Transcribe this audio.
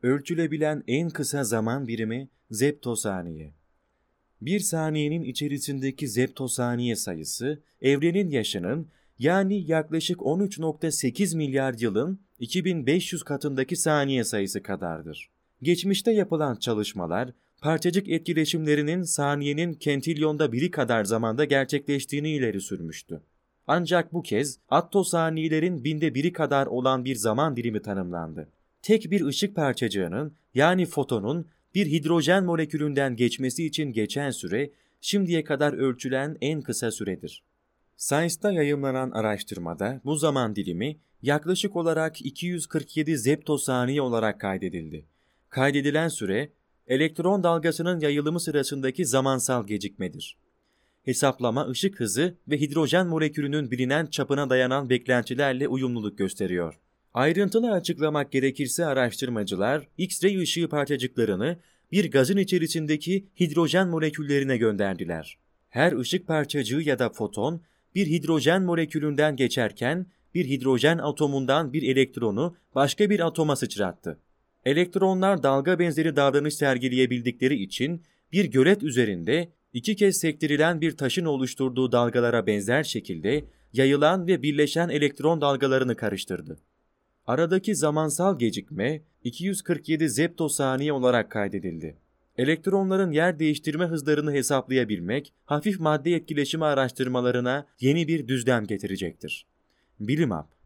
Ölçülebilen en kısa zaman birimi zeptosaniye. Bir saniyenin içerisindeki zeptosaniye sayısı, evrenin yaşının yani yaklaşık 13,8 milyar yılın 2500 katındaki saniye sayısı kadardır. Geçmişte yapılan çalışmalar, parçacık etkileşimlerinin saniyenin kentilyonda biri kadar zamanda gerçekleştiğini ileri sürmüştü. Ancak bu kez attosaniyelerin binde biri kadar olan bir zaman dilimi tanımlandı. Tek bir ışık parçacığının yani fotonun bir hidrojen molekülünden geçmesi için geçen süre şimdiye kadar ölçülen en kısa süredir. Science'da yayımlanan araştırmada bu zaman dilimi yaklaşık olarak 247 zeptosaniye olarak kaydedildi. Kaydedilen süre, elektron dalgasının yayılımı sırasındaki zamansal gecikmedir. Hesaplama ışık hızı ve hidrojen molekülünün bilinen çapına dayanan beklentilerle uyumluluk gösteriyor. Ayrıntılı açıklamak gerekirse araştırmacılar X-ray ışığı parçacıklarını bir gazın içerisindeki hidrojen moleküllerine gönderdiler. Her ışık parçacığı ya da foton bir hidrojen molekülünden geçerken bir hidrojen atomundan bir elektronu başka bir atoma sıçrattı. Elektronlar dalga benzeri davranış sergileyebildikleri için bir gölet üzerinde iki kez sektirilen bir taşın oluşturduğu dalgalara benzer şekilde yayılan ve birleşen elektron dalgalarını karıştırdı. Aradaki zamansal gecikme 247 zeptosaniye olarak kaydedildi. Elektronların yer değiştirme hızlarını hesaplayabilmek, hafif madde etkileşimi araştırmalarına yeni bir düzlem getirecektir. Bilimap